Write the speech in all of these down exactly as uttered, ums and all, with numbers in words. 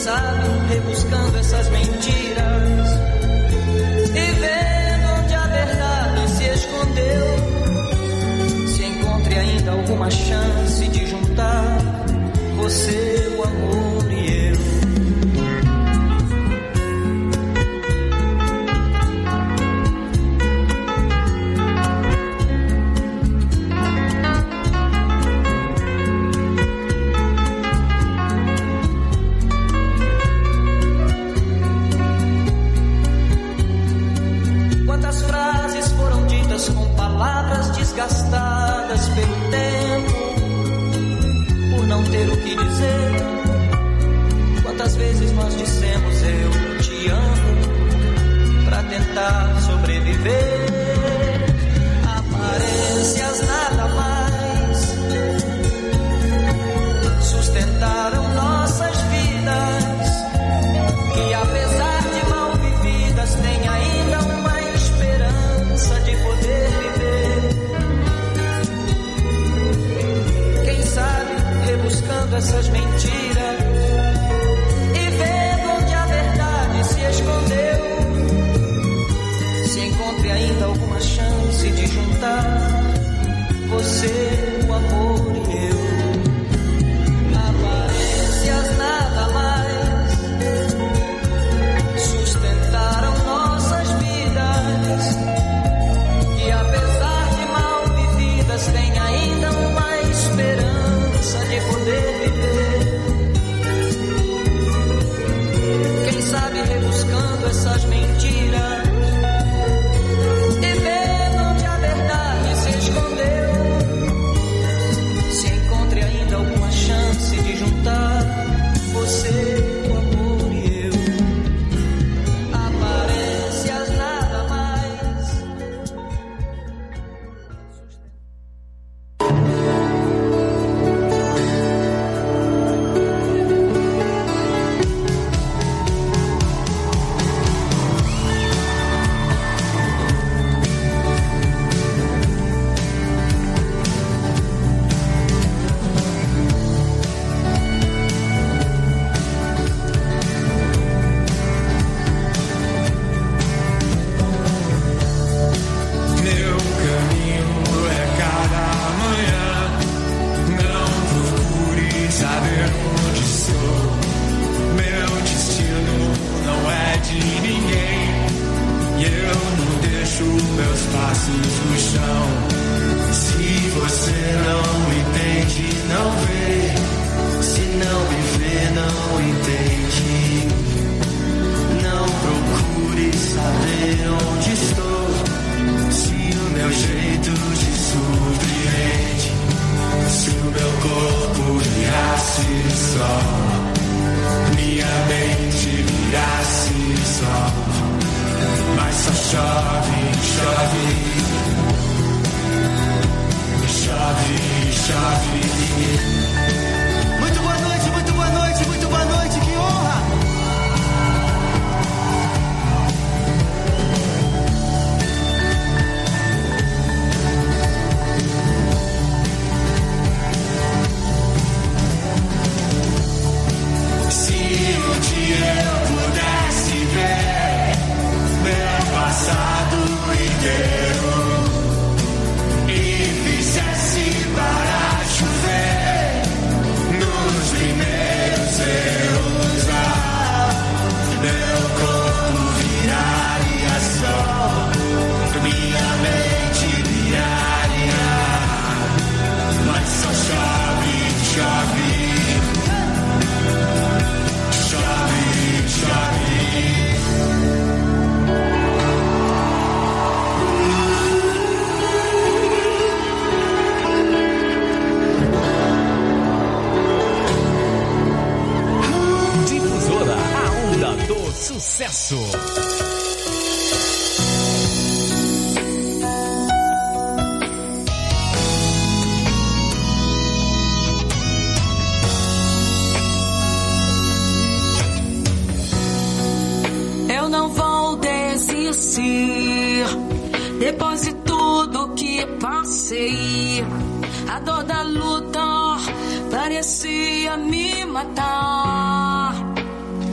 sabe, rebuscando essas mentiras e vendo onde a verdade se escondeu, se encontre ainda alguma chance de juntar você, o amor e eu. Desgastadas pelo tempo, por não ter o que dizer. Quantas vezes nós dissemos eu te amo pra tentar sobreviver. Aparências nada mais sustentaram nossas vidas, que apesar de mal vividas tem ainda uma esperança de poder viver. Rebuscando essas mentiras e vendo onde a verdade se escondeu, se encontre ainda alguma chance de juntar você, o amor e eu. Aparências nada mais sustentaram nossas vidas, que apesar de mal vividas tem ainda uma esperança de poder viver. Quem sabe rebuscando essas mentiras e vendo onde a verdade se escondeu, se encontre ainda alguma chance de juntar você, o amor e eu. Aparências nada mais. Sucesso. Eu não vou desistir depois de tudo que passei. A dor da luta parecia me matar.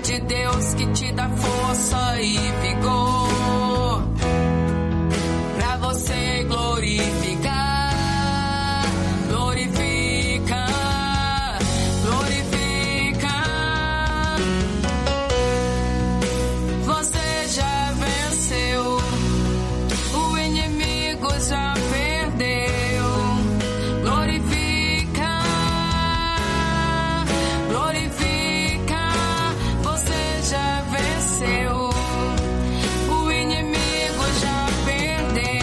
de Deus que te dá força e vigor pra você glorificar, glorifica, glorifica. Você já venceu, o inimigo já perdeu. Glorifica, glorifica. Você já venceu, o inimigo já perdeu.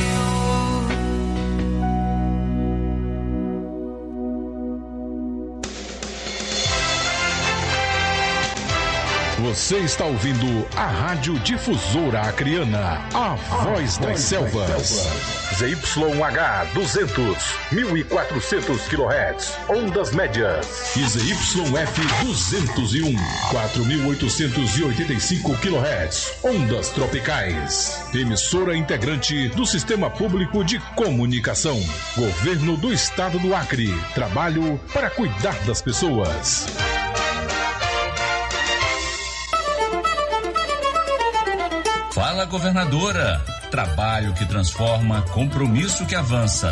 Você está ouvindo a Rádio Difusora Acreana, a, a voz, voz das selvas. selvas. Z Y H duzentos, mil e quatrocentos quilohertz, ondas médias. E Z Y F duzentos e um, quatro mil oitocentos e oitenta e cinco quilohertz, ondas tropicais. Emissora integrante do Sistema Público de Comunicação. Governo do Estado do Acre. Trabalho para cuidar das pessoas. Fala, governadora. Trabalho que transforma, compromisso que avança.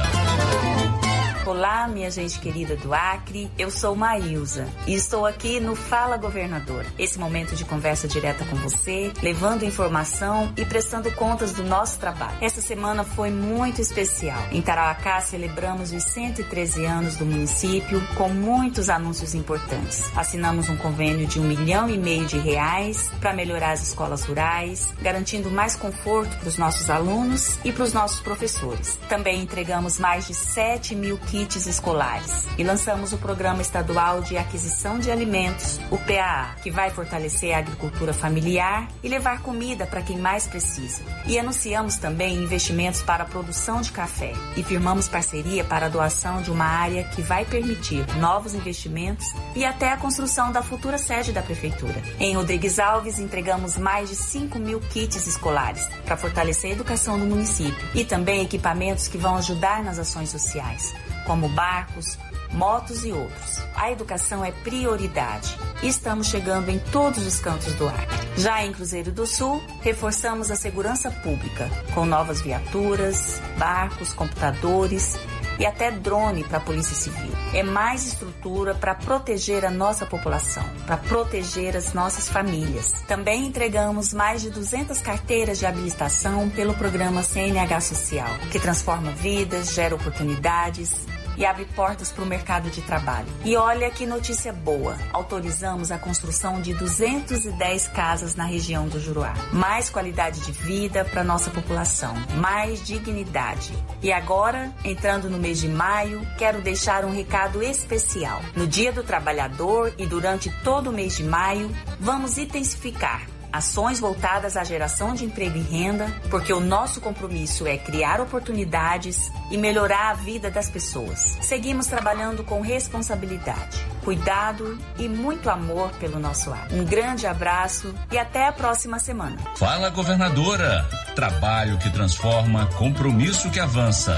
Olá, minha gente querida do Acre, eu sou Maílza e estou aqui no Fala Governador. Esse momento de conversa direta com você, levando informação e prestando contas do nosso trabalho. Essa semana foi muito especial. Em Tarauacá celebramos os cento e treze anos do município com muitos anúncios importantes. Assinamos um convênio de um milhão e meio de reais para melhorar as escolas rurais, garantindo mais conforto para os nossos alunos e para os nossos professores. Também entregamos mais de sete mil kits escolares e lançamos o Programa Estadual de Aquisição de Alimentos, o P A A, que vai fortalecer a agricultura familiar e levar comida para quem mais precisa. E anunciamos também investimentos para a produção de café e firmamos parceria para a doação de uma área que vai permitir novos investimentos e até a construção da futura sede da Prefeitura. Em Rodrigues Alves, entregamos mais de cinco mil kits escolares para fortalecer a educação do município e também equipamentos que vão ajudar nas ações sociais, como barcos, motos e outros. A educação é prioridade e estamos chegando em todos os cantos do Acre. Já em Cruzeiro do Sul, reforçamos a segurança pública, com novas viaturas, barcos, computadores e até drone para a Polícia Civil. É mais estrutura para proteger a nossa população, para proteger as nossas famílias. Também entregamos mais de duzentas carteiras de habilitação pelo programa C N H Social, que transforma vidas, gera oportunidades e abre portas para o mercado de trabalho. E olha que notícia boa! Autorizamos a construção de duzentas e dez casas na região do Juruá. Mais qualidade de vida para nossa população, mais dignidade. E agora, entrando no mês de maio, quero deixar um recado especial. No Dia do Trabalhador e durante todo o mês de maio, vamos intensificar ações voltadas à geração de emprego e renda, porque o nosso compromisso é criar oportunidades e melhorar a vida das pessoas. Seguimos trabalhando com responsabilidade, cuidado e muito amor pelo nosso ar. Um grande abraço e até a próxima semana. Fala, governadora. Trabalho que transforma, compromisso que avança.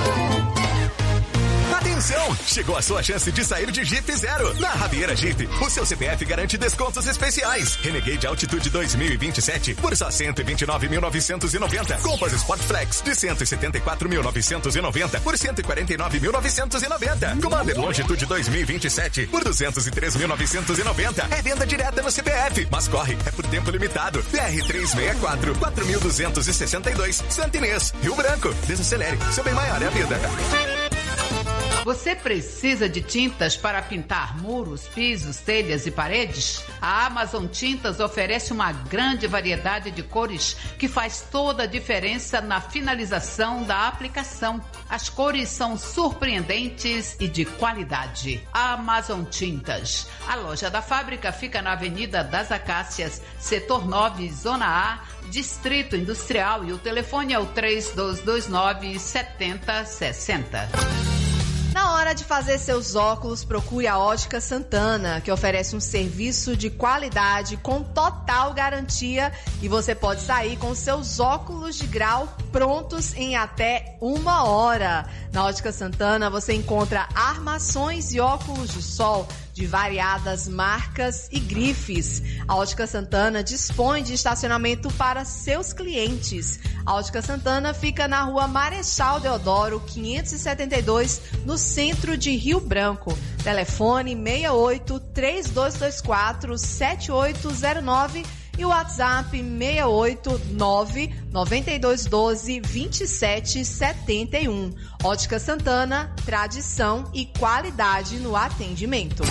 Atenção! Chegou a sua chance de sair de Jeep Zero. Na Rabieira Jeep, o seu C P F garante descontos especiais. Renegade Altitude dois mil e vinte e sete por só cento e vinte e nove mil novecentos e noventa. Compass Sport Flex de cento e setenta e quatro mil novecentos e noventa por cento e quarenta e nove mil novecentos e noventa. Commander Longitude dois mil e vinte e sete por duzentos e três mil novecentos e noventa. É venda direta no C P F, mas corre, é por tempo limitado. B R trezentos e sessenta e quatro, quatro mil duzentos e sessenta e dois, Santo Inês, Rio Branco. Desacelere, seu bem maior é a vida. Você precisa de tintas para pintar muros, pisos, telhas e paredes? A Amazon Tintas oferece uma grande variedade de cores que faz toda a diferença na finalização da aplicação. As cores são surpreendentes e de qualidade. Amazon Tintas. A loja da fábrica fica na Avenida das Acácias, Setor nove, Zona A, Distrito Industrial, e o telefone é o três dois dois nove, sete zero seis zero. Na hora de fazer seus óculos, procure a Ótica Santana, que oferece um serviço de qualidade com total garantia e você pode sair com seus óculos de grau prontos em até uma hora. Na Ótica Santana você encontra armações e óculos de sol de variadas marcas e grifes. A Ótica Santana dispõe de estacionamento para seus clientes. A Ótica Santana fica na rua Marechal Deodoro, quinhentos e setenta e dois, no centro de Rio Branco. Telefone seis oito, três dois dois quatro, sete oito zero nove e o WhatsApp seis oito nove, nove dois um dois, dois sete sete um. Ótica Santana, tradição e qualidade no atendimento.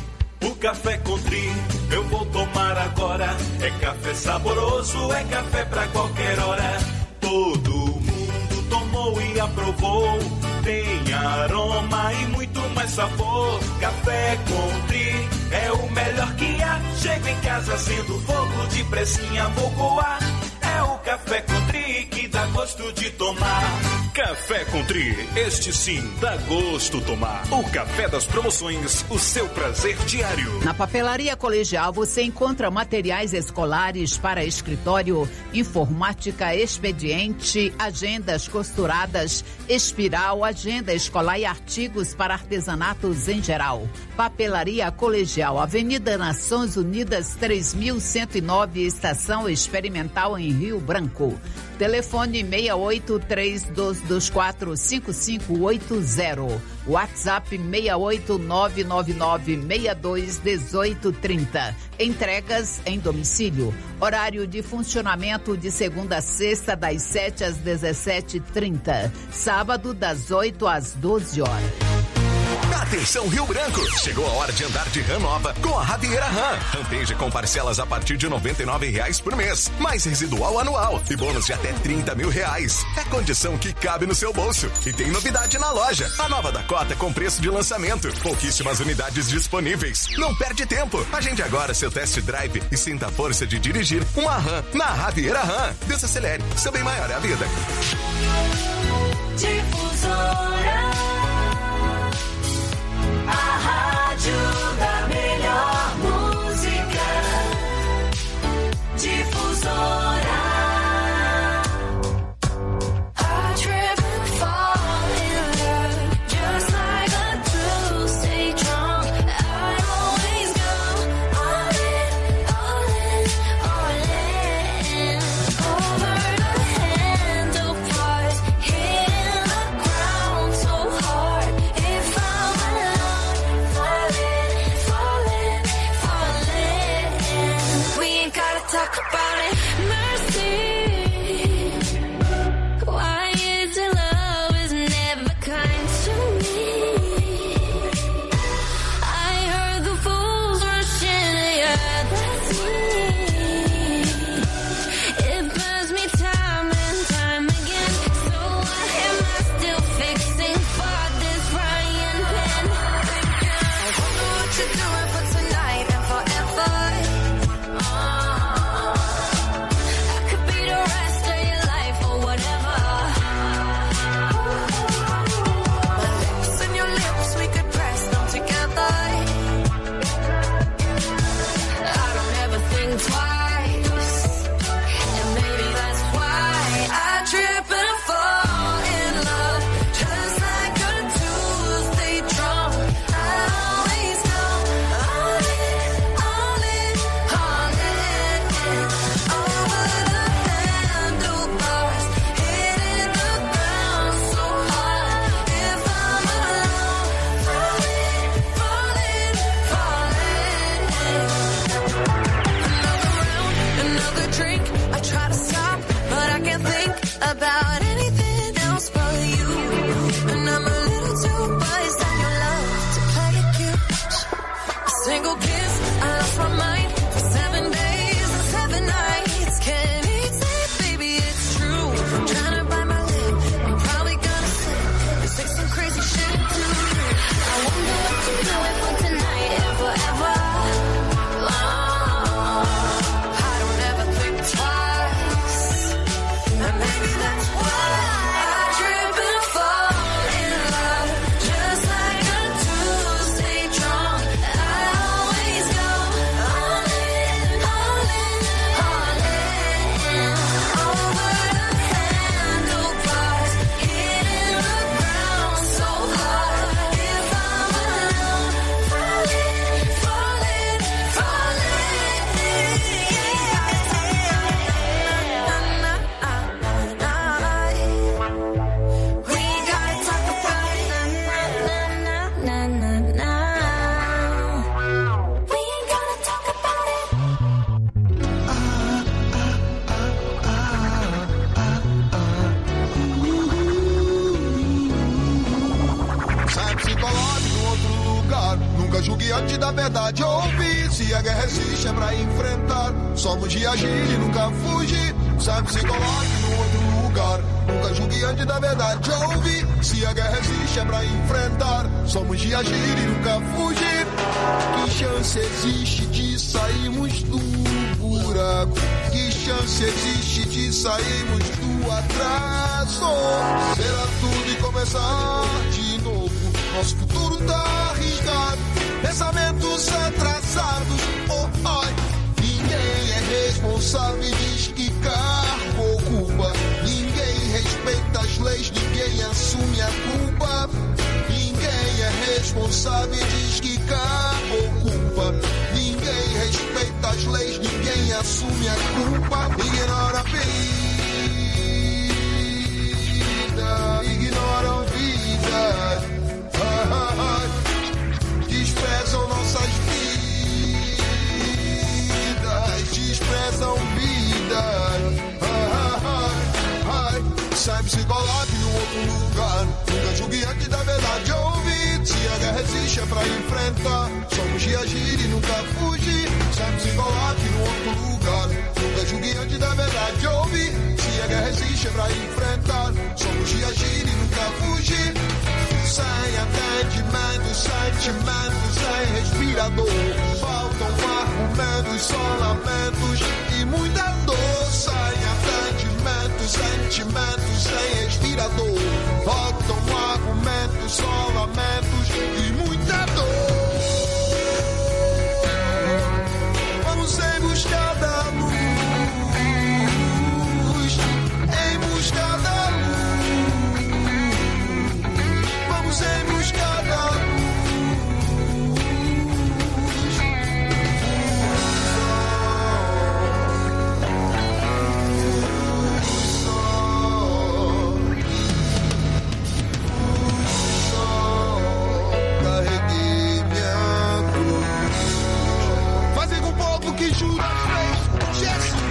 O café Country eu vou tomar agora. É café saboroso, é café pra qualquer hora. Todo mundo tomou e aprovou. Tem aroma e muito mais sabor. Café Country é o melhor que há. Chego em casa sendo fogo de pressinha, vou coar. É o Café Country que dá gosto de tomar. Café Country, este sim dá gosto tomar. O café das promoções, o seu prazer diário. Na Papelaria Colegial você encontra materiais escolares para escritório, informática, expediente, agendas costuradas, espiral, agenda escolar e artigos para artesanatos em geral. Papelaria Colegial, Avenida Nações Unidas três mil cento e nove, Estação Experimental em Rio Branco. Telefone seis oito, três dois dois quatro, cinco cinco oito zero. WhatsApp seis oito nove nove nove, seis dois um oito três zero. Entregas em domicílio. Horário de funcionamento de segunda a sexta, das sete às dezessete e trinta. Sábado, das oito às doze horas. Atenção Rio Branco, chegou a hora de andar de RAM nova com a Radieira RAM. Rampage com parcelas a partir de noventa e nove reais por mês, mais residual anual e bônus de até trinta mil reais. É condição que cabe no seu bolso. E tem novidade na loja, a nova Dakota com preço de lançamento. Pouquíssimas unidades disponíveis. Não perde tempo, agende agora seu test drive e sinta a força de dirigir uma RAM na Radieira RAM. Desacelere, seu bem maior é a vida. Difusora, a rádio da melhor música. Difusora. I trip and fall in love, just like a true stay drunk. I always go all in, all in, all in. Over the handlebars, hitting the ground so hard. If I'm talk about it, mercy. Why is it love is never kind to me? I heard the fools rush in, yeah, that's me. It burns me time and time again. So why am I still fixing for this frying pan? I wonder what you're doing for tonight and forever. a guerra existe é pra enfrentar. Somos de agir e nunca fugir. Sabe, se coloque no outro lugar. Nunca julgue antes da verdade ouvir. Se a guerra existe é pra enfrentar. Somos de agir e nunca fugir. Que chance existe de sairmos do buraco? Que chance existe de sairmos do atraso? Será tudo e começar de novo. Nosso futuro tá arriscado. Pensamentos atrasados. Oh, ai. Ninguém é responsável e diz que cargo ocupa. Ninguém respeita as leis, ninguém assume a culpa. Ninguém é responsável e diz que cargo ocupa. Ninguém respeita as leis, ninguém assume a culpa. Ignora a vida, ignoram vida. Ah, ah, ah. Desprezam nossas vidas, desprezam vidas. Ah, ah, ah. Sabe, se coloque no outro lugar. Nunca julgue antes da verdade ouvir. Se a guerra existe é pra enfrentar. Somos de agir e nunca fugir. Sabe, se coloque no outro lugar. Nunca julgue antes da verdade ouvir. Se a guerra existe é pra enfrentar. Somos de agir e nunca fugir. Sem atendimento, sentimentos, sem respirador. Faltam argumentos, só lamentos e muita dor. Sem atendimento, sentimentos, sem respirador. Faltam argumentos, só lamentos e muita dor. Vamos em busca da luz, em busca da luz. Vamos em busca da luz. Carreguei minha cruz. Fazer com o povo que jura fez Jesus.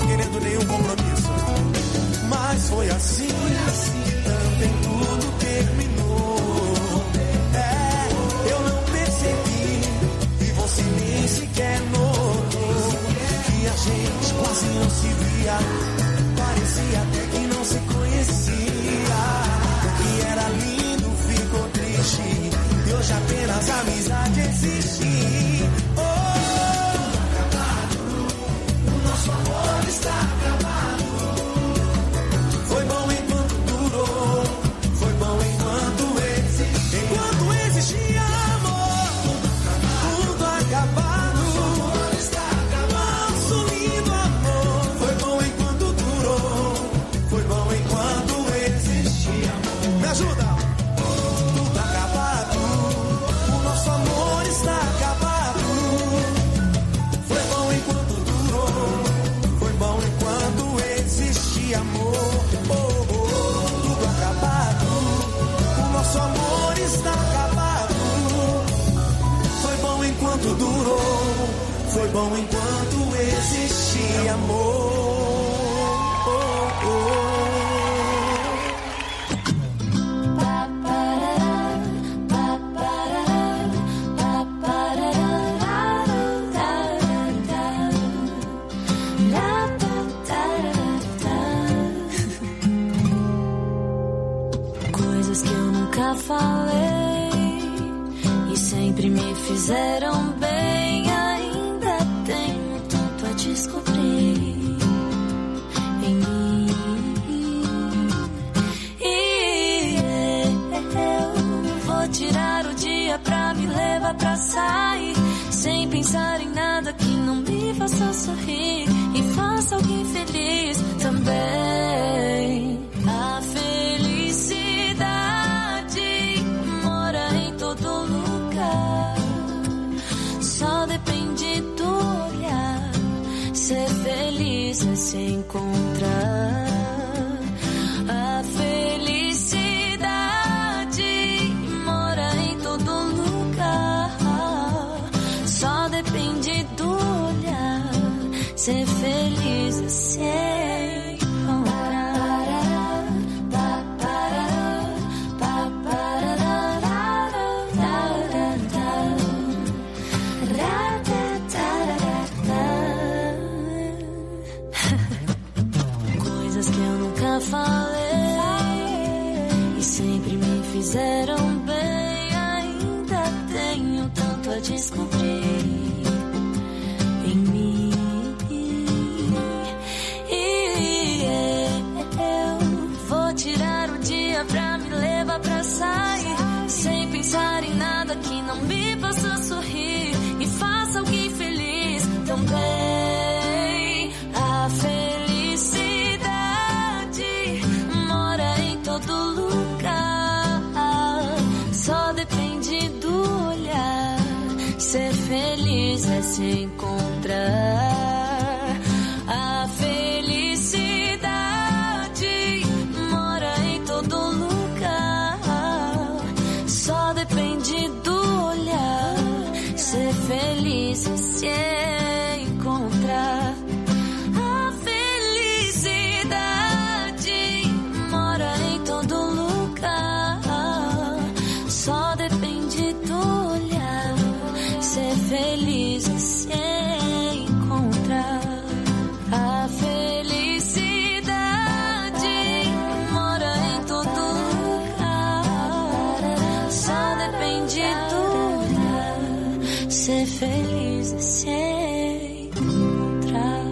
Mas foi assim, também tudo perdido. foi bom enquanto existia amor. Oh, oh. Coisas que eu nunca falei e sempre me fizeram bem. Ainda tenho tanto a descobrir em mim. E eu vou tirar o dia pra me levar pra sair, sem pensar em nada que não me faça sorrir e faça alguém feliz também. A felicidade mora em todo lugar, só depende do olhar. Ser feliz é se encontrar. A felicidade mora em todo lugar, só depende do olhar. Ser feliz é se falei e sempre me fizeram bem. Ainda tenho tanto a descobrir em mim. E eu vou tirar o dia pra me levar pra sair, sem pensar em nada que não me faça sorrir e faça alguém feliz também. A felicidade mora em todo lugar, só depende do olhar. Ser feliz é se encontrar. A felicidade mora em todo lugar, só depende do olhar. Ser feliz é se encontrar. A felicidade mora em todo lugar, só depende do olhar. Ser feliz é se encontrar. A felicidade mora em todo lugar, só depende do olhar. Ser feliz é se encontrar.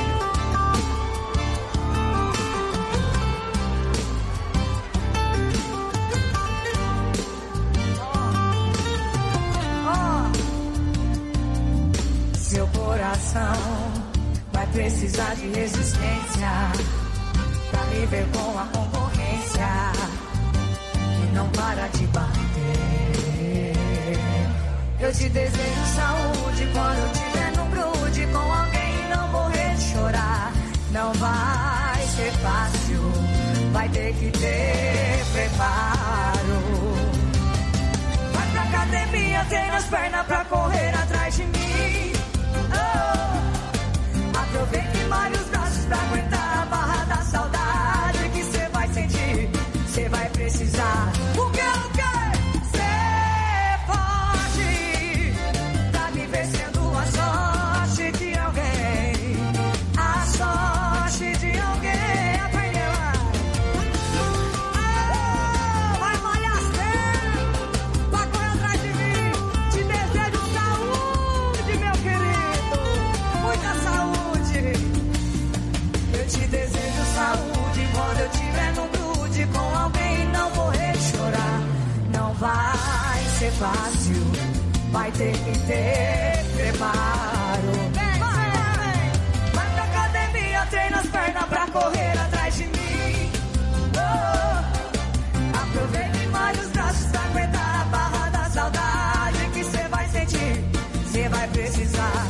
Seu coração vai precisar de resistência pra viver com a concorrência e não para de bater. Eu te desejo saúde quando eu tiver no grude com alguém e não morrer de chorar. Não vai ser fácil, vai ter que ter preparo. Vai pra academia, treina as pernas pra correr atrás de mim. Oh, aproveite mais os braços pra aguentar a barra da saudade que cê vai sentir, cê vai precisar. O que eu quero, cê pode, tá me vencendo a sorte de alguém, a sorte de alguém. Aprende lá. Oh, vai molhar as pernas, vai correr atrás de mim. Te desejo saúde, meu querido, muita saúde. Eu te desejo saúde quando eu tiver no grude com alguém e não morrer de chorar. Não vai ser fácil, vai ter que ter preparo. Vem, vai, vai, vai pra academia, treina as pernas pra correr atrás de mim. Oh, aproveite mais os braços pra aguentar a barra da saudade que cê vai sentir, cê vai precisar.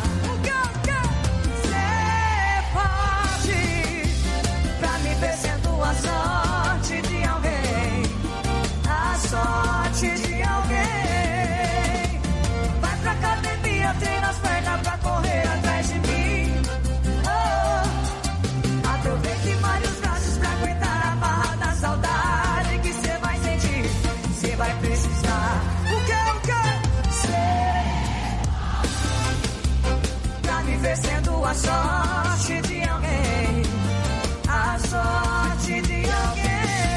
Cê pode, pra me ver sendo a sorte de alguém, a sorte de alguém. Vai pra academia, treina as pernas pra correr viver sendo a sorte de alguém, a sorte de alguém.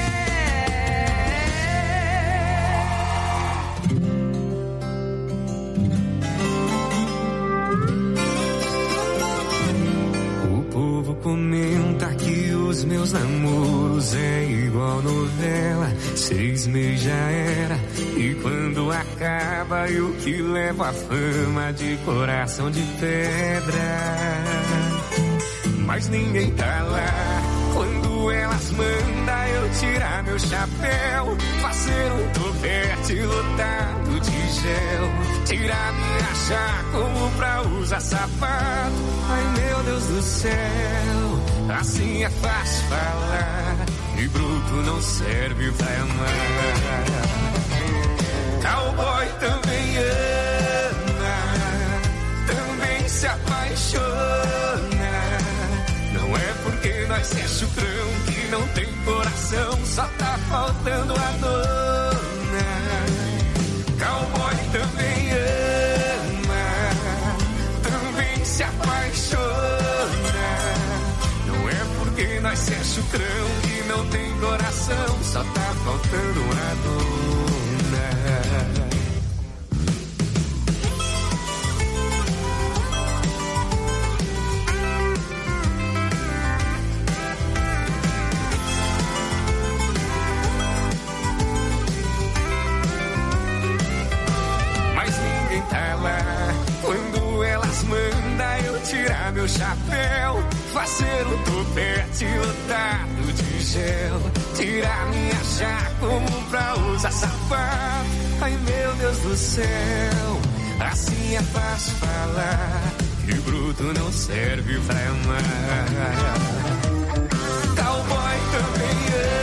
O povo comenta que os meus namoros é igual novela, seis meses já era, e quando acaba eu que levo a fama de coração de pedra. Mas ninguém tá lá quando elas mandam eu tirar meu chapéu, fazer um topete lotado de gel, tirar minha chá como pra usar sapato. Ai meu Deus do céu, assim é fácil falar, e bruto não serve pra amar. Cowboy também ama, também se apaixona. Não é porque nós é chucrão que não tem coração, só tá faltando a dona. Cowboy também ama, também se apaixona. Não é porque nós é chucrão que não tem coração, só tá faltando a dona. Quando elas mandam eu tirar meu chapéu, fazer um topete lotado de gel, tirar minha chá como pra usar sapato. Ai meu Deus do céu, assim é fácil falar, e bruto não serve pra amar. Cowboy também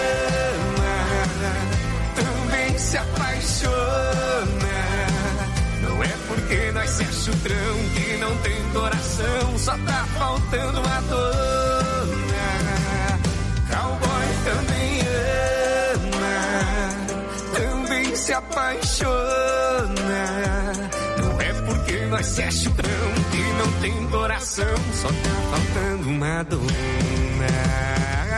ama, também se apaixona. Não é porque nós é chucrão que não tem coração, só tá faltando a dona. Cowboy também ama, também se apaixona. Não é porque nós é chucrão que não tem coração, só tá faltando uma dona.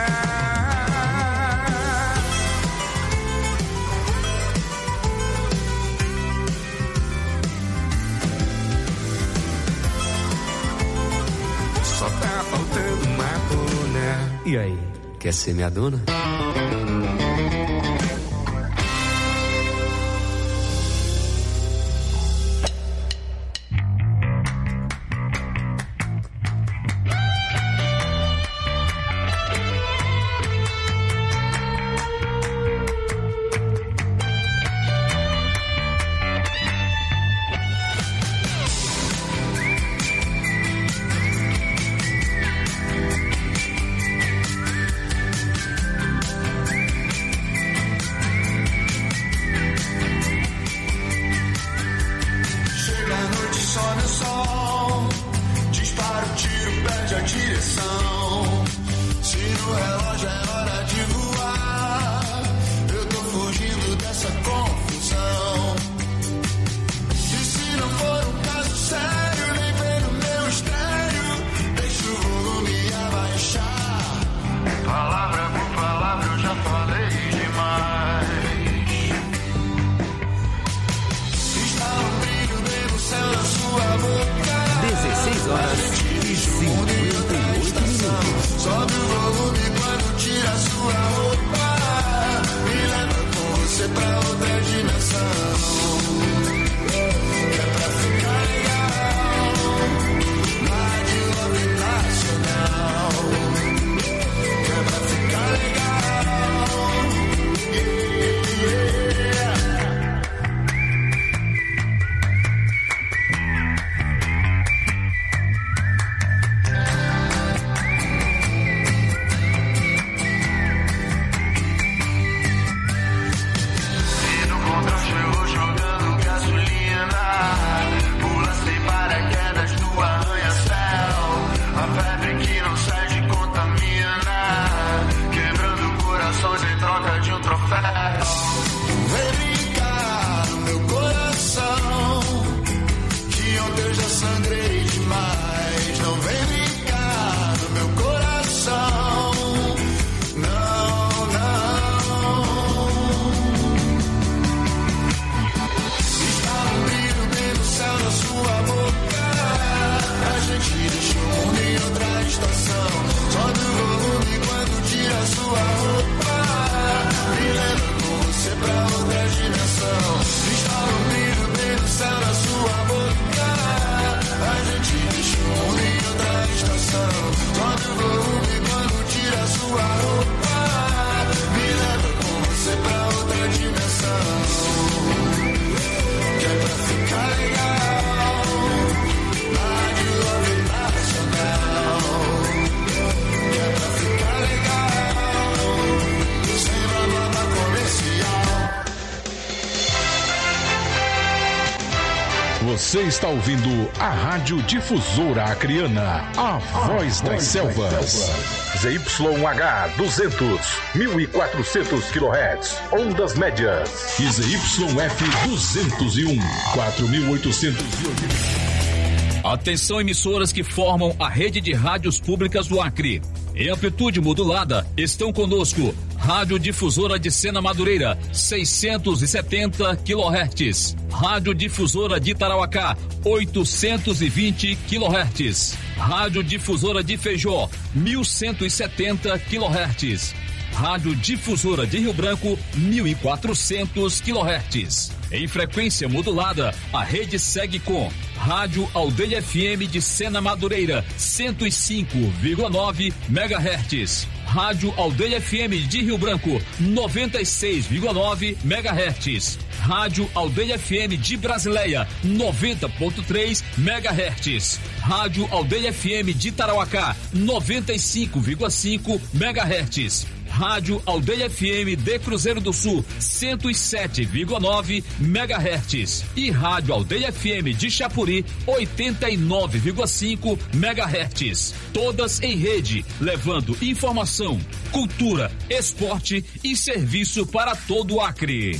Só tá faltando uma dona. E aí, quer ser minha dona? Você está ouvindo a Rádio Difusora Acreana, a voz das selvas. Z Y H duzentos, mil e quatrocentos quilohertz, ondas médias. E Z Y F duzentos e um, quatro mil oitocentos e oitenta. Atenção, emissoras que formam a rede de rádios públicas do Acre. Em amplitude modulada, estão conosco Rádio Difusora de Sena Madureira, seiscentos e setenta quilohertz. Rádio Difusora de Tarauacá, oitocentos e vinte quilohertz. Rádio Difusora de Feijó, mil cento e setenta quilohertz. Rádio Difusora de Rio Branco, mil e quatrocentos quilohertz. Em frequência modulada, a rede segue com Rádio Aldeia F M de Sena Madureira, cento e cinco vírgula nove megahertz. Rádio Aldeia F M de Rio Branco, noventa e seis vírgula nove megahertz. Rádio Aldeia F M de Brasileia, noventa vírgula três megahertz. Rádio Aldeia F M de Tarauacá, noventa e cinco vírgula cinco megahertz. Rádio Aldeia F M de Cruzeiro do Sul, cento e sete vírgula nove megahertz. E Rádio Aldeia F M de Chapuri, oitenta e nove vírgula cinco megahertz. Todas em rede, levando informação, cultura, esporte e serviço para todo o Acre.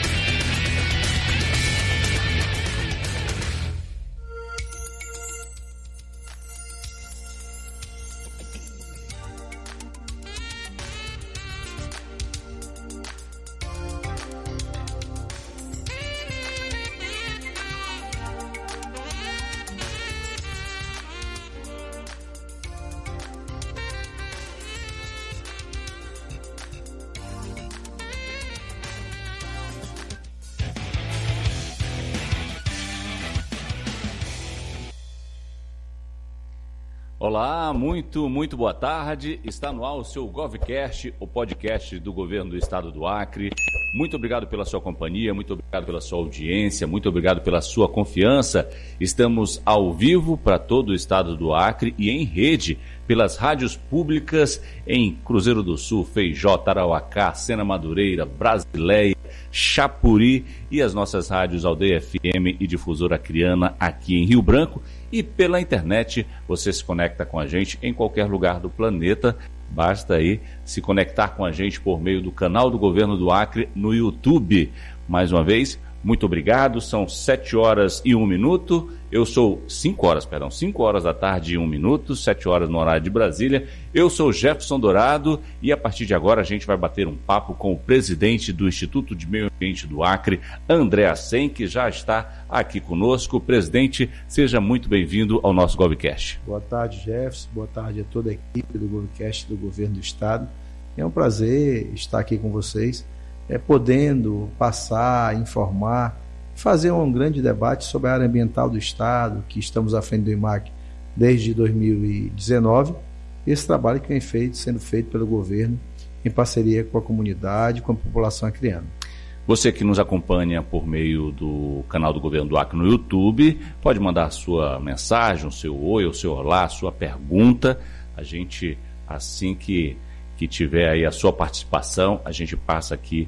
Olá, muito, muito boa tarde. Está no ar o seu GovCast, o podcast do governo do estado do Acre. Muito obrigado pela sua companhia, muito obrigado pela sua audiência, muito obrigado pela sua confiança. Estamos ao vivo para todo o estado do Acre e em rede pelas rádios públicas em Cruzeiro do Sul, Feijó, Tarauacá, Sena Madureira, Brasileia, Chapuri e as nossas rádios Aldeia F M e Difusora Acreana aqui em Rio Branco. E pela internet você se conecta com a gente em qualquer lugar do planeta. Basta aí se conectar com a gente por meio do canal do Governo do Acre no YouTube. Mais uma vez, muito obrigado. São sete horas e um minuto. Eu sou cinco horas, perdão, cinco horas da tarde e um minuto, sete horas no horário de Brasília. Eu sou Jefferson Dourado e a partir de agora a gente vai bater um papo com o presidente do Instituto de Meio Ambiente do Acre, André Assem, que já está aqui conosco. Presidente, seja muito bem-vindo ao nosso GovCast. Boa tarde, Jefferson. Boa tarde a toda a equipe do GovCast do Governo do Estado. É um prazer estar aqui com vocês, é, podendo passar, informar, fazer um grande debate sobre a área ambiental do Estado, que estamos à frente do I M A C desde dois mil e dezenove, esse trabalho que vem feito, sendo feito pelo governo em parceria com a comunidade, com a população acreana. Você que nos acompanha por meio do canal do Governo do Acre no YouTube, pode mandar a sua mensagem, o seu oi, o seu olá, a sua pergunta. A gente, assim que, que tiver aí a sua participação, a gente passa aqui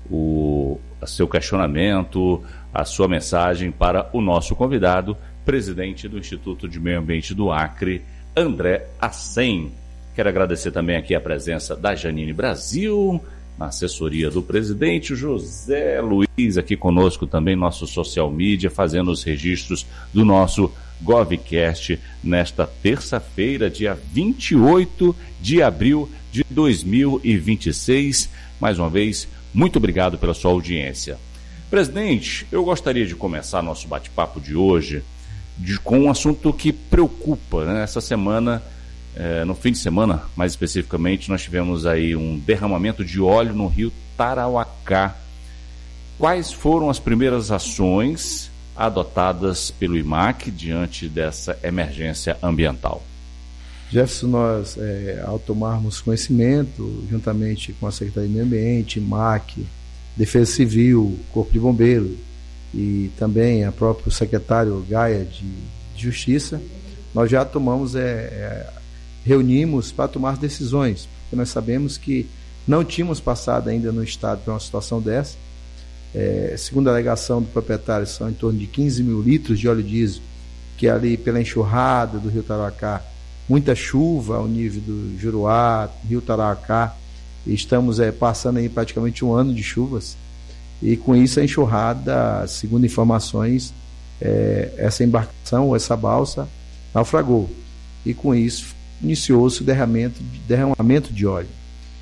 o seu questionamento, a sua mensagem para o nosso convidado, presidente do Instituto de Meio Ambiente do Acre, André Assem. Quero agradecer também aqui a presença da Janine Brasil, na assessoria do presidente, José Luiz aqui conosco também, nosso social media, fazendo os registros do nosso GovCast nesta terça-feira, dia vinte e oito de abril de dois mil e vinte e seis. Mais uma vez, muito obrigado pela sua audiência. Presidente, eu gostaria de começar nosso bate-papo de hoje de, com um assunto que preocupa, né? Essa semana, é, no fim de semana, mais especificamente, nós tivemos aí um derramamento de óleo no rio Tarauacá. Quais foram as primeiras ações adotadas pelo I M A C diante dessa emergência ambiental? Jefferson, nós, é, ao tomarmos conhecimento, juntamente com a Secretaria de Meio Ambiente, I M A C, Defesa Civil, Corpo de Bombeiro e também a próprio secretário Gaia de, de Justiça, nós já tomamos, é, é, reunimos para tomar decisões, porque nós sabemos que não tínhamos passado ainda no Estado por uma situação dessa, é, segundo a alegação do proprietário, são em torno de quinze mil litros de óleo diesel, que ali pela enxurrada do rio Tarauacá, muita chuva ao nível do Juruá, rio Tarauacá, estamos é, passando aí praticamente um ano de chuvas, e com isso a enxurrada, segundo informações, é, essa embarcação, essa balsa, naufragou, e com isso iniciou-se o derramamento, derramamento de óleo.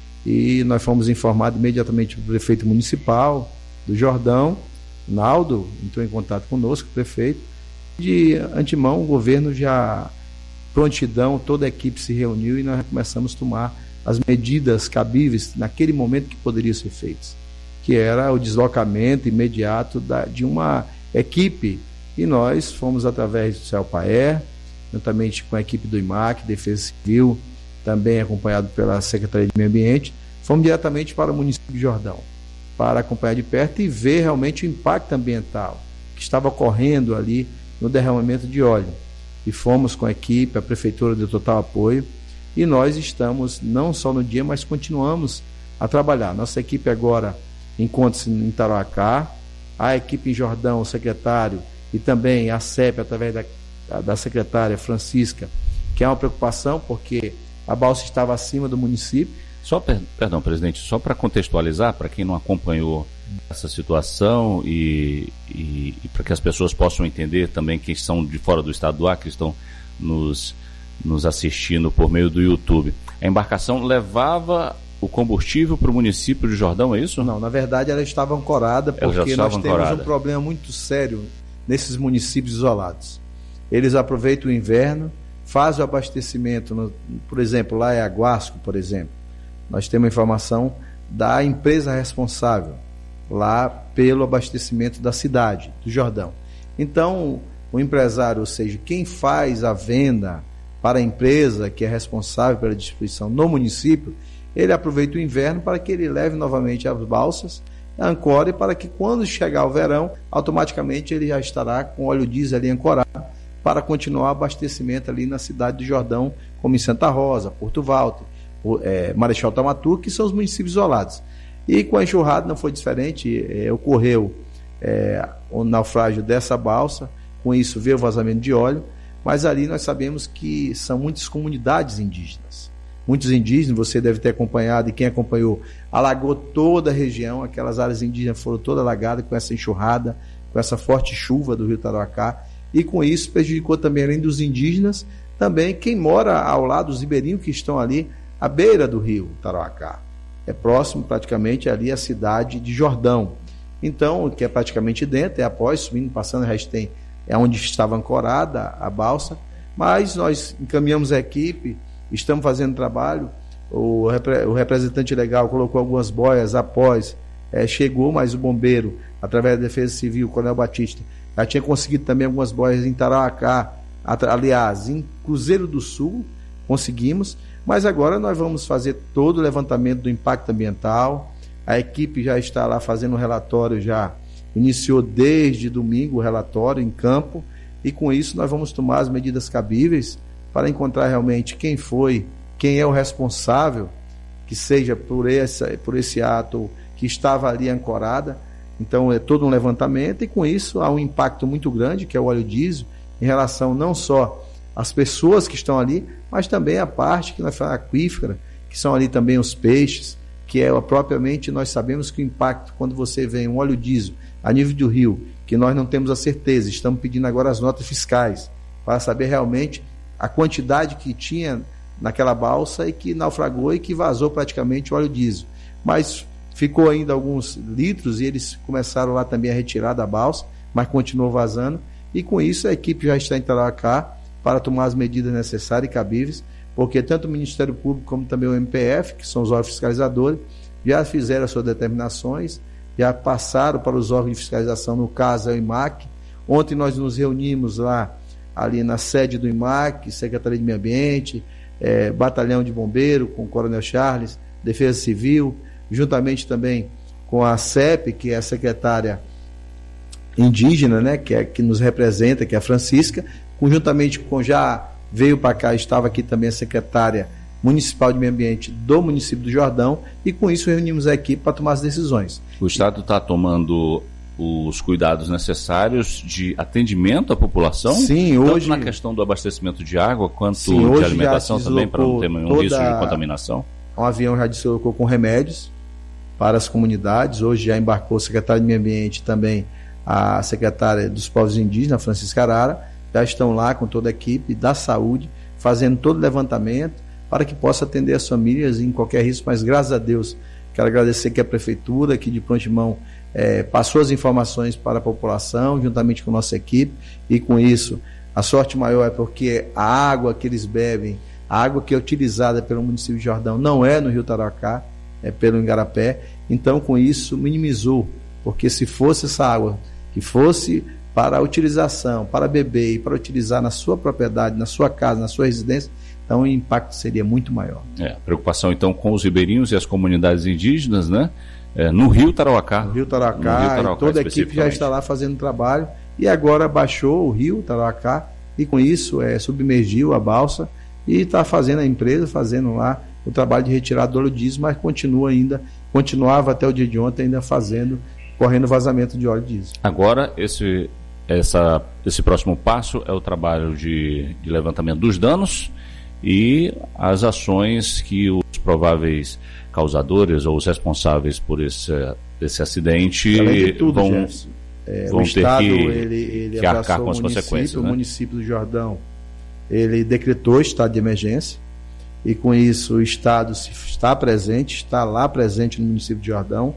E nós fomos informados imediatamente pelo prefeito municipal do Jordão, Naldo, entrou em contato conosco, o prefeito. De antemão, o governo já, prontidão, toda a equipe se reuniu e nós começamos a tomar as medidas cabíveis naquele momento que poderiam ser feitas, que era o deslocamento imediato da, de uma equipe. E nós fomos através do CELPAER, juntamente com a equipe do I M A C, Defesa Civil, também acompanhado pela Secretaria de Meio Ambiente, fomos diretamente para o município de Jordão, para acompanhar de perto e ver realmente o impacto ambiental que estava ocorrendo ali no derramamento de óleo. E fomos com a equipe, a prefeitura deu total apoio, e nós estamos não só no dia, mas continuamos a trabalhar. Nossa equipe agora encontra-se em Tarauacá, a equipe em Jordão, o secretário, e também a C E P, através da, da secretária Francisca, que é uma preocupação, porque a balsa estava acima do município. Só, per, perdão, presidente, só para contextualizar, para quem não acompanhou essa situação e, e, e para que as pessoas possam entender também, quem são de fora do estado do Acre, estão nos, nos assistindo por meio do YouTube. A embarcação levava o combustível para o município de Jordão, é isso? Não, na verdade ela estava ancorada, porque nós temos ancorada. um problema muito sério nesses municípios isolados. Eles aproveitam o inverno, fazem o abastecimento, no, por exemplo, lá é Aguasco, por exemplo. Nós temos informação da empresa responsável lá pelo abastecimento da cidade, do Jordão. Então, o empresário, ou seja, quem faz a venda para a empresa que é responsável pela distribuição no município, ele aproveita o inverno para que ele leve novamente as balsas, ancore, para que quando chegar o verão, automaticamente ele já estará com óleo diesel ali ancorado para continuar o abastecimento ali na cidade do Jordão, como em Santa Rosa, Porto Walter, é, Marechal Tamatu, que são os municípios isolados. E com a enxurrada não foi diferente, é, ocorreu é, o naufrágio dessa balsa, com isso veio o vazamento de óleo, mas ali nós sabemos que são muitas comunidades indígenas. Muitos indígenas, você deve ter acompanhado, e quem acompanhou, alagou toda a região, aquelas áreas indígenas foram todas alagadas com essa enxurrada, com essa forte chuva do rio Tarauacá, e com isso prejudicou também, além dos indígenas, também quem mora ao lado, os ribeirinhos que estão ali à beira do rio Tarauacá. É próximo praticamente ali à cidade de Jordão. Então, que é praticamente dentro, é após, subindo, passando, tem, é onde estava ancorada a balsa, mas nós encaminhamos a equipe, estamos fazendo trabalho, o, repre, o representante legal colocou algumas boias após, é, chegou, mas o bombeiro, através da Defesa Civil, o Coronel Batista, já tinha conseguido também algumas boias em Tarauacá, aliás, em Cruzeiro do Sul, conseguimos, mas agora nós vamos fazer todo o levantamento do impacto ambiental, a equipe já está lá fazendo o relatório, já iniciou desde domingo o relatório em campo, e com isso nós vamos tomar as medidas cabíveis para encontrar realmente quem foi, quem é o responsável, que seja por esse, por esse ato que estava ali ancorada. Então é todo um levantamento, e com isso há um impacto muito grande, que é o óleo diesel, em relação não só às pessoas que estão ali, mas também a parte que nós falamos aquífera, que são ali também os peixes, que é propriamente, nós sabemos que o impacto, quando você vê um óleo diesel a nível do rio, que nós não temos a certeza, estamos pedindo agora as notas fiscais, para saber realmente a quantidade que tinha naquela balsa e que naufragou e que vazou praticamente o óleo diesel. Mas ficou ainda alguns litros e eles começaram lá também a retirar da balsa, mas continuou vazando, e com isso a equipe já está em Tarauacá para tomar as medidas necessárias e cabíveis, porque tanto o Ministério Público como também o M P F, que são os órgãos fiscalizadores, já fizeram as suas determinações, já passaram para os órgãos de fiscalização, no caso é o I M A C. Ontem nós nos reunimos lá, ali na sede do I M A C, Secretaria de Meio Ambiente, é, Batalhão de Bombeiro, com o Coronel Charles, Defesa Civil, juntamente também com a C E P, que é a secretária indígena, né, que, é, que nos representa, que é a Francisca, conjuntamente com, já veio para cá, estava aqui também a secretária municipal de meio ambiente do município do Jordão, e com isso reunimos a equipe para tomar as decisões. O Estado está tomando os cuidados necessários de atendimento à população? Sim, tanto hoje... na questão do abastecimento de água, quanto Sim, de alimentação também, para não ter nenhum risco de contaminação? Um avião já deslocou com remédios para as comunidades. Hoje já embarcou o secretário de Meio Ambiente, também a secretária dos Povos Indígenas, Francisca Arara, já estão lá com toda a equipe da saúde, fazendo todo o levantamento para que possa atender as famílias em qualquer risco, mas graças a Deus, quero agradecer que a Prefeitura, que de prontimão, é, passou as informações para a população, juntamente com a nossa equipe, e com isso, a sorte maior é porque a água que eles bebem, a água que é utilizada pelo município de Jordão, não é no Rio Tarauacá, é pelo Igarapé, então com isso minimizou, porque se fosse essa água que fosse para a utilização, para beber e para utilizar na sua propriedade, na sua casa, na sua residência, então o impacto seria muito maior. É, preocupação então com os ribeirinhos e as comunidades indígenas, né? É, no Rio Tarauacá. No Rio Tarauacá, no Rio toda a equipe já está lá fazendo trabalho, e agora baixou o Rio Tarauacá, e com isso é, submergiu a balsa, e está fazendo a empresa, fazendo lá o trabalho de retirada do óleo diesel, mas continua ainda, continuava até o dia de ontem ainda fazendo, correndo vazamento de óleo diesel. Agora, esse, essa, esse próximo passo é o trabalho de, de levantamento dos danos e as ações que os prováveis causadores ou os responsáveis por esse, esse acidente Além de tudo, vão, é, vão o ter Estado, que, ele, ele que arcar com o as consequências. O né? município do Jordão, ele decretou estado de emergência, e com isso o Estado está presente, está lá presente no município de Jordão,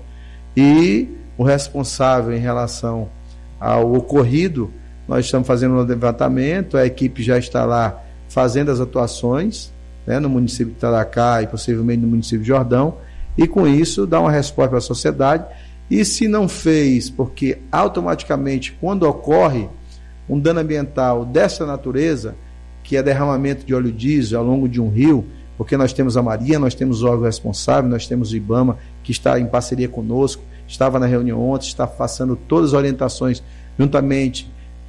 e o responsável em relação ao ocorrido, nós estamos fazendo um levantamento, a equipe já está lá fazendo as atuações, né, no município de Tarauacá e possivelmente no município de Jordão, e com isso dá uma resposta para a sociedade. E se não fez, porque automaticamente quando ocorre um dano ambiental dessa natureza, que é derramamento de óleo diesel ao longo de um rio, porque nós temos a Marinha, nós temos o órgão responsável, nós temos o IBAMA, que está em parceria conosco, estava na reunião ontem, está passando todas as orientações, juntamente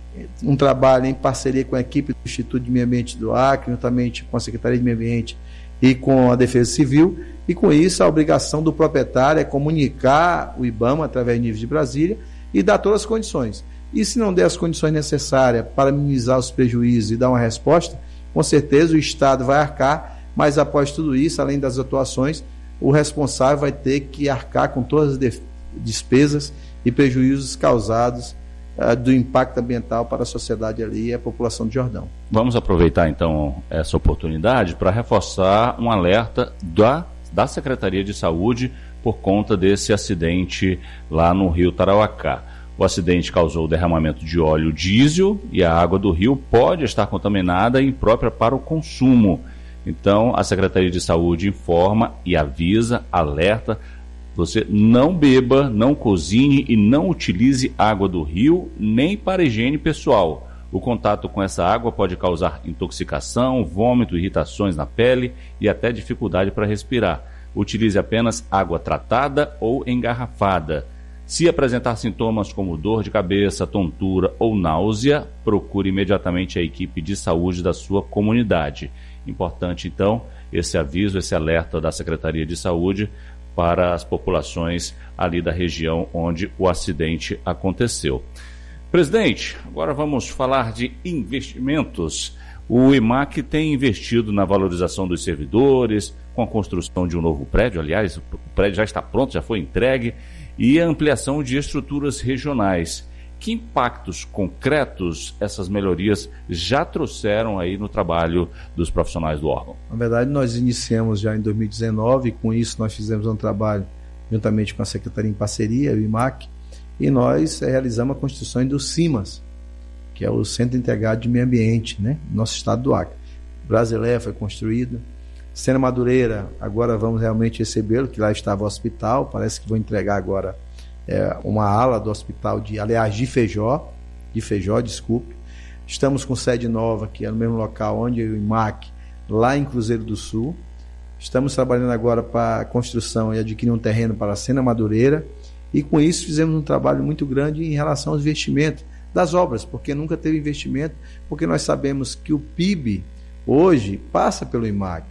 um trabalho em parceria com a equipe do Instituto de Meio Ambiente do Acre, juntamente com a Secretaria de Meio Ambiente e com a Defesa Civil, e com isso a obrigação do proprietário é comunicar o IBAMA através de níveis de Brasília e dar todas as condições. E se não der as condições necessárias para minimizar os prejuízos e dar uma resposta, com certeza o Estado vai arcar, mas após tudo isso, além das atuações, o responsável vai ter que arcar com todas as despesas e prejuízos causados uh, do impacto ambiental para a sociedade ali e a população de Jordão. Vamos aproveitar então essa oportunidade para reforçar um alerta da, da Secretaria de Saúde por conta desse acidente lá no Rio Tarauacá. O acidente causou derramamento de óleo diesel e a água do rio pode estar contaminada e imprópria para o consumo. Então, a Secretaria de Saúde informa e avisa, alerta, você não beba, não cozinhe e não utilize água do rio, nem para higiene pessoal. O contato com essa água pode causar intoxicação, vômito, irritações na pele e até dificuldade para respirar. Utilize apenas água tratada ou engarrafada. Se apresentar sintomas como dor de cabeça, tontura ou náusea, procure imediatamente a equipe de saúde da sua comunidade. Importante, então, esse aviso, esse alerta da Secretaria de Saúde para as populações ali da região onde o acidente aconteceu. Presidente, agora vamos falar de investimentos. O IMAC tem investido na valorização dos servidores, com a construção de um novo prédio, aliás, o prédio já está pronto, já foi entregue, e a ampliação de estruturas regionais. Que impactos concretos essas melhorias já trouxeram aí no trabalho dos profissionais do órgão? Na verdade, nós iniciamos já em dois mil e dezenove, e com isso nós fizemos um trabalho juntamente com a Secretaria em Parceria, o IMAC, e nós é, realizamos a construção do CIMAS, que é o Centro Integrado de Meio Ambiente, né, no nosso estado do Acre. Brasileia foi construída, Sena Madureira, agora vamos realmente recebê-lo, que lá estava o hospital, parece que vou entregar agora é, uma ala do hospital, de, aliás, de Feijó, de Feijó, desculpe. Estamos com sede nova, que é no mesmo local onde o IMAC, lá em Cruzeiro do Sul. Estamos trabalhando agora para a construção e adquirir um terreno para a Sena Madureira, e com isso fizemos um trabalho muito grande em relação aos investimentos das obras, porque nunca teve investimento, porque nós sabemos que o P I B hoje passa pelo IMAC.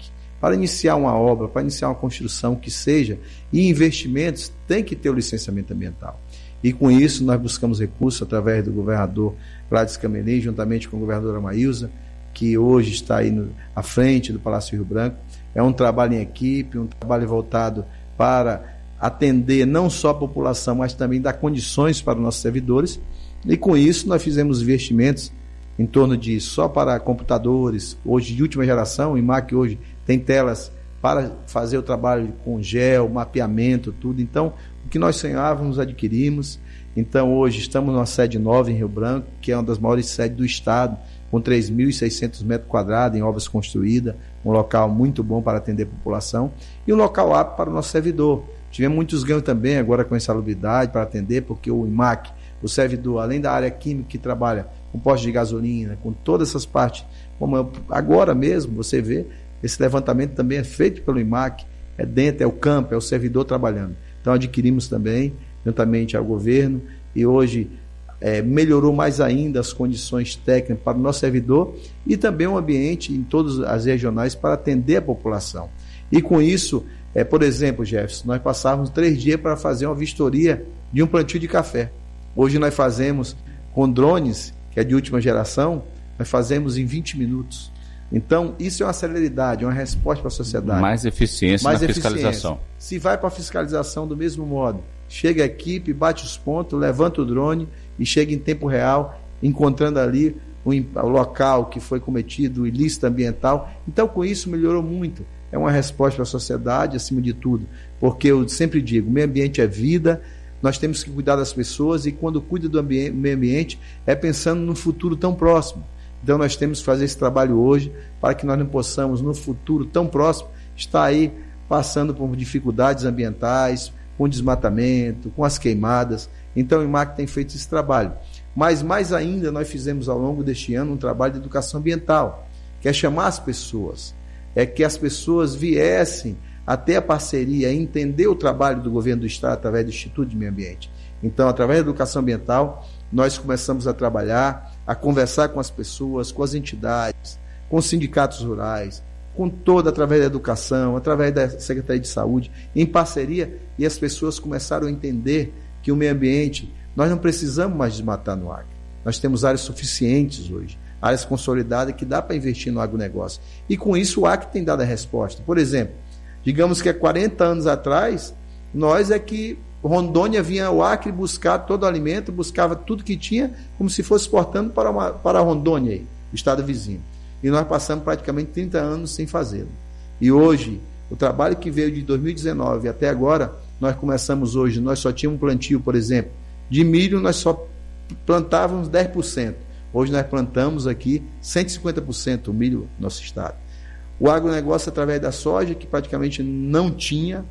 para iniciar uma obra, para iniciar uma construção que seja, e investimentos, tem que ter o licenciamento ambiental. E com isso nós buscamos recursos através do governador Gladys Camelim, juntamente com a governadora Maílza, que hoje está aí no, à frente do Palácio Rio Branco. É um trabalho em equipe, um trabalho voltado para atender não só a população, mas também dar condições para os nossos servidores. E com isso nós fizemos investimentos em torno de, só para computadores, hoje de última geração, o IMAC hoje tem telas para fazer o trabalho com gel, mapeamento, tudo. Então, o que nós sonhávamos, adquirimos. Então, hoje estamos numa sede nova em Rio Branco, que é uma das maiores sedes do estado, com três mil e seiscentos metros quadrados em obras construídas, um local muito bom para atender a população, e um local apto para o nosso servidor. Tivemos muitos ganhos também agora com insalubridade para atender, porque o IMAC, o servidor, além da área química que trabalha com postos de gasolina, com todas essas partes, como eu, agora mesmo, você vê, esse levantamento também é feito pelo IMAC, é dentro, é o campo, é o servidor trabalhando. Então adquirimos também, juntamente ao governo, e hoje é, melhorou mais ainda as condições técnicas para o nosso servidor e também o ambiente em todas as regionais para atender a população. E com isso, é, por exemplo, Jefferson, nós passávamos três dias para fazer uma vistoria de um plantio de café. Hoje nós fazemos com drones, que é de última geração, nós fazemos em vinte minutos. Então, isso é uma celeridade, uma resposta para a sociedade. Mais eficiência Mais na eficiência. fiscalização. Se vai para a fiscalização do mesmo modo, chega a equipe, bate os pontos, levanta o drone e chega em tempo real, encontrando ali o, o local que foi cometido, o ilícito ambiental. Então, com isso, melhorou muito. É uma resposta para a sociedade, acima de tudo. Porque eu sempre digo, o meio ambiente é vida, nós temos que cuidar das pessoas, e quando cuida do ambiente, meio ambiente é pensando num futuro tão próximo. Então nós temos que fazer esse trabalho hoje para que nós não possamos, no futuro tão próximo, estar aí passando por dificuldades ambientais, com desmatamento, com as queimadas. Então o IMAC tem feito esse trabalho. Mas mais ainda nós fizemos ao longo deste ano um trabalho de educação ambiental, que é chamar as pessoas, é que as pessoas viessem até a parceria, entender o trabalho do governo do estado através do Instituto de Meio Ambiente. Então, através da educação ambiental, nós começamos a trabalhar, a conversar com as pessoas, com as entidades, com os sindicatos rurais, com toda, através da educação, através da Secretaria de Saúde, em parceria, e as pessoas começaram a entender que o meio ambiente, nós não precisamos mais desmatar no Acre. Nós temos áreas suficientes hoje, áreas consolidadas que dá para investir no agronegócio. E com isso o Acre tem dado a resposta. Por exemplo, digamos que há quarenta anos atrás, nós é que Rondônia vinha ao Acre buscar todo o alimento, buscava tudo que tinha, como se fosse exportando para, uma, para Rondônia, aí, o estado vizinho. E nós passamos praticamente trinta anos sem fazê-lo. E hoje, o trabalho que veio de dois mil e dezenove até agora, nós começamos hoje, nós só tínhamos um plantio, por exemplo, de milho, nós só plantávamos dez por cento. Hoje nós plantamos aqui cento e cinquenta por cento o milho no nosso estado. O agronegócio através da soja, que praticamente não tinha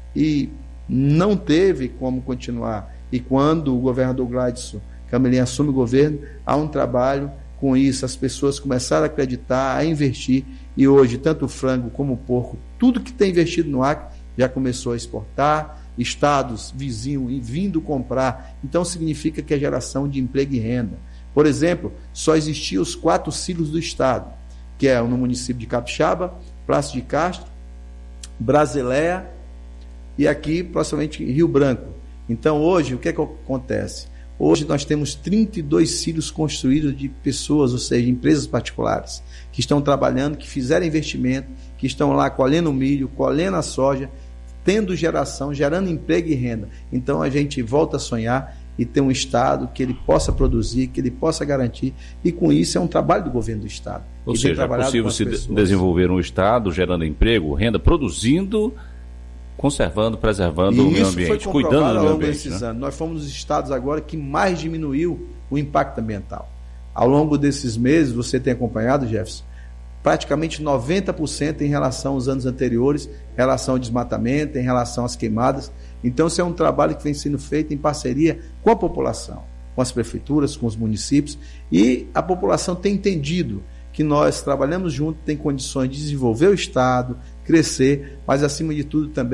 e não teve como continuar. E quando o governador Gladson Camelim assume o governo, há um trabalho com isso, as pessoas começaram a acreditar, a investir, e hoje tanto o frango como o porco, tudo que tem investido no Acre já começou a exportar, estados vizinhos vindo comprar. Então significa que é geração de emprego e renda. Por exemplo, só existiam os quatro silos do estado, que é no município de Capixaba, Plácido de Castro, Brasileia e aqui, proximamente, Rio Branco. Então, hoje, o que é que acontece? Hoje nós temos trinta e dois silos construídos de pessoas, ou seja, empresas particulares, que estão trabalhando, que fizeram investimento, que estão lá colhendo milho, colhendo a soja, tendo geração, gerando emprego e renda. Então, a gente volta a sonhar e ter um Estado que ele possa produzir, que ele possa garantir, e com isso é um trabalho do governo do Estado. Ou seja, é possível se pessoas. desenvolver um Estado gerando emprego, renda, produzindo, conservando, preservando e o meio ambiente, cuidando do meio ambiente. Desses né? anos. Nós fomos os estados agora que mais diminuiu o impacto ambiental. Ao longo desses meses, você tem acompanhado, Jefferson, praticamente noventa por cento em relação aos anos anteriores, em relação ao desmatamento, em relação às queimadas. Então, isso é um trabalho que vem sendo feito em parceria com a população, com as prefeituras, com os municípios, e a população tem entendido que nós trabalhamos juntos, tem condições de desenvolver o Estado, crescer, mas acima de tudo também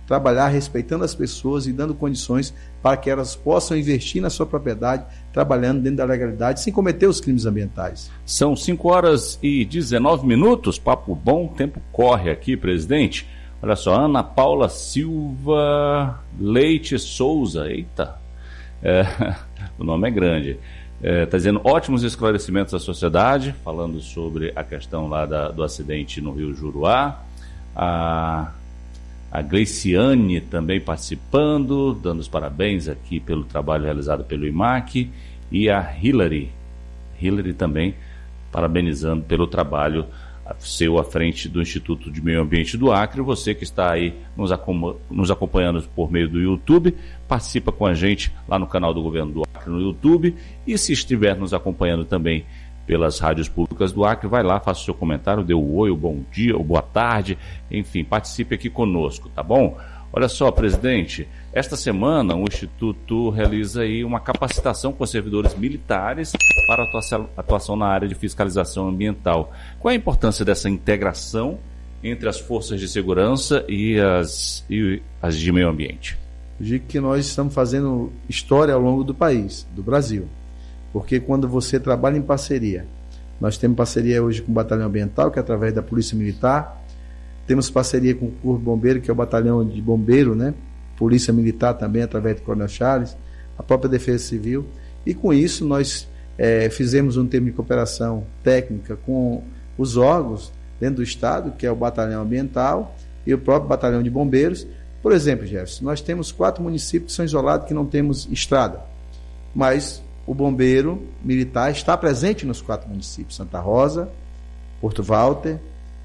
trabalhar respeitando as pessoas e dando condições para que elas possam investir na sua propriedade, trabalhando dentro da legalidade, sem cometer os crimes ambientais. São cinco horas e dezenove minutos, papo bom, tempo corre aqui, presidente. Olha só, Ana Paula Silva Leite Souza, eita, é, o nome é grande. Está é, dizendo ótimos esclarecimentos à sociedade, falando sobre a questão lá da, do acidente no Rio Juruá. A, a Gleiciane também participando, dando os parabéns aqui pelo trabalho realizado pelo I M A C. E a Hillary, Hillary também parabenizando pelo trabalho seu à frente do Instituto de Meio Ambiente do Acre. Você que está aí nos, acom- nos acompanhando por meio do YouTube, participa com a gente lá no canal do Governo do Acre no YouTube, e se estiver nos acompanhando também pelas rádios públicas do Acre, vai lá, faça o seu comentário, dê o oi, o bom dia, o boa tarde, enfim, participe aqui conosco, tá bom? Olha só, presidente, esta semana o Instituto realiza aí uma capacitação com servidores militares para atuação, atuação na área de fiscalização ambiental. Qual é a importância dessa integração entre as forças de segurança e as, e as de meio ambiente? Eu digo que nós estamos fazendo história ao longo do país, do Brasil, porque quando você trabalha em parceria, nós temos parceria hoje com o Batalhão Ambiental, que é através da Polícia Militar, temos parceria com o Corpo Bombeiro, que é o Batalhão de Bombeiro, né? Polícia Militar também, através do Coronel Charles, a própria Defesa Civil, e com isso nós é, fizemos um termo de cooperação técnica com os órgãos dentro do Estado, que é o Batalhão Ambiental e o próprio Batalhão de Bombeiros. Por exemplo, Jefferson, nós temos quatro municípios que são isolados, que não temos estrada, mas o Bombeiro Militar está presente nos quatro municípios, Santa Rosa, Porto Walter,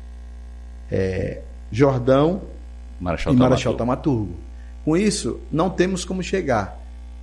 É, Jordão Marechal e Marechal Tamaturgo. Tamaturgo. Com isso, não temos como chegar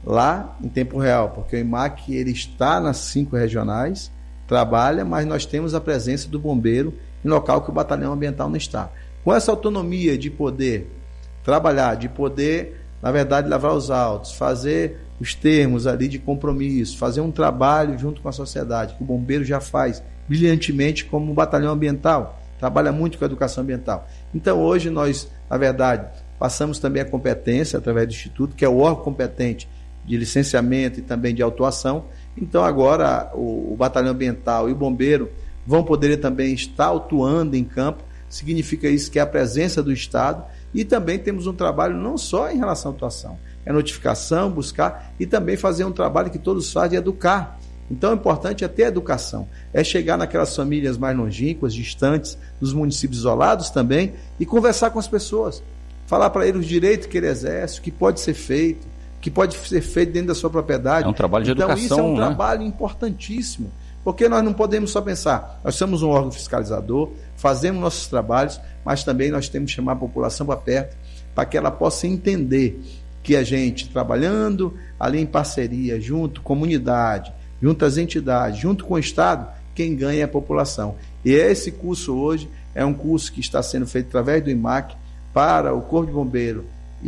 lá em tempo real, porque o I M A C ele está nas cinco regionais, trabalha, mas nós temos a presença do bombeiro em local que o Batalhão Ambiental não está. Com essa autonomia de poder trabalhar, de poder, na verdade, lavar os autos, fazer os termos ali de compromisso, fazer um trabalho junto com a sociedade, que o bombeiro já faz brilhantemente como o Batalhão Ambiental, trabalha muito com a educação ambiental. Então, hoje, nós, na verdade, passamos também a competência, através do Instituto, que é o órgão competente de licenciamento e também de autuação. Então, agora, o, o Batalhão Ambiental e o Bombeiro vão poder também estar atuando em campo. Significa isso que é a presença do Estado. E também temos um trabalho não só em relação à atuação, é notificação, buscar, e também fazer um trabalho que todos fazem de educar. Então, o importante é ter educação, é chegar naquelas famílias mais longínquas, distantes, dos municípios isolados também, e conversar com as pessoas, falar para eles os direitos que ele exerce, o que pode ser feito, o que pode ser feito dentro da sua propriedade. É um trabalho de então, educação, isso é um né? trabalho importantíssimo, porque nós não podemos só pensar, nós somos um órgão fiscalizador, fazemos nossos trabalhos, mas também nós temos que chamar a população para perto, para que ela possa entender que a gente, trabalhando ali em parceria, junto, comunidade, junto às entidades, junto com o Estado, quem ganha é a população. E esse curso hoje é um curso que está sendo feito através do I M A C para o Corpo de Bombeiro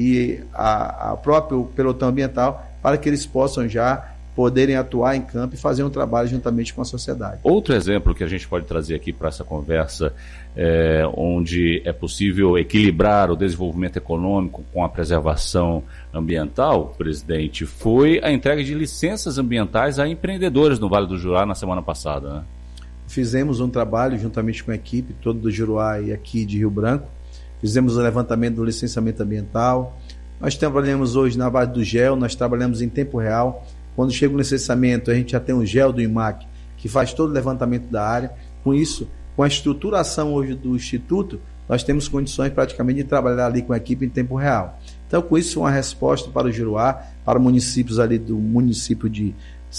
e a, a próprio pelotão ambiental, para que eles possam já poderem atuar em campo e fazer um trabalho juntamente com a sociedade. Outro exemplo que a gente pode trazer aqui para essa conversa, é, onde é possível equilibrar o desenvolvimento econômico com a preservação ambiental, presidente, foi a entrega de licenças ambientais a empreendedores no Vale do Juruá na semana passada, né? Fizemos um trabalho juntamente com a equipe toda do Juruá e aqui de Rio Branco, fizemos o levantamento do licenciamento ambiental. Nós trabalhamos hoje na base do gel, nós trabalhamos em tempo real. Quando chega o licenciamento, a gente já tem um gel do I M A C que faz todo o levantamento da área. Com isso, com a estruturação hoje do Instituto, nós temos condições praticamente de trabalhar ali com a equipe em tempo real. Então, com isso, uma resposta para o Juruá, para municípios ali do município de,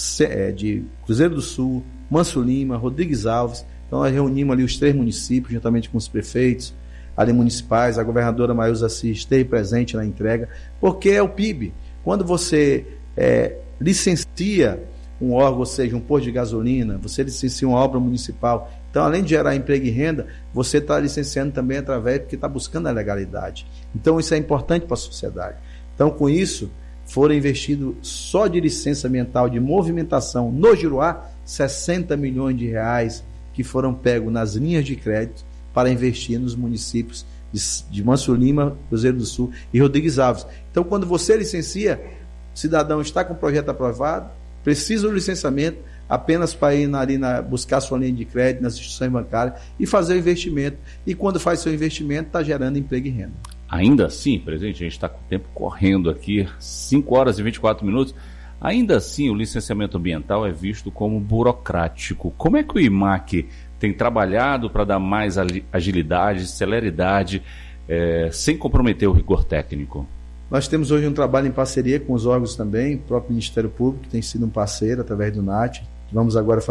de Cruzeiro do Sul, Manso Lima, Rodrigues Alves. Então, nós reunimos ali os três municípios, juntamente com os prefeitos ali municipais. A governadora Maísa Assis esteve presente na entrega, porque é o P I B. Quando você é, licencia um órgão, ou seja, um posto de gasolina, você licencia uma obra municipal, então, além de gerar emprego e renda, você está licenciando também através, porque está buscando a legalidade. Então, isso é importante para a sociedade. Então, com isso, foram investidos só de licença ambiental de movimentação no Juruá, sessenta milhões de reais que foram pegos nas linhas de crédito para investir nos municípios de, de Manso Lima, Cruzeiro do Sul e Rodrigues Alves. Então, quando você licencia, o cidadão está com o projeto aprovado, precisa do licenciamento apenas para ir ali na, buscar sua linha de crédito nas instituições bancárias e fazer o investimento. E quando faz seu investimento, está gerando emprego e renda. Ainda assim, presidente, a gente está com o tempo correndo aqui, cinco horas e vinte e quatro minutos. Ainda assim, o licenciamento ambiental é visto como burocrático. Como é que o I M A C tem trabalhado para dar mais agilidade, celeridade, é, sem comprometer o rigor técnico? Nós temos hoje um trabalho em parceria com os órgãos também, o próprio Ministério Público tem sido um parceiro através do N A T. Vamos agora fazer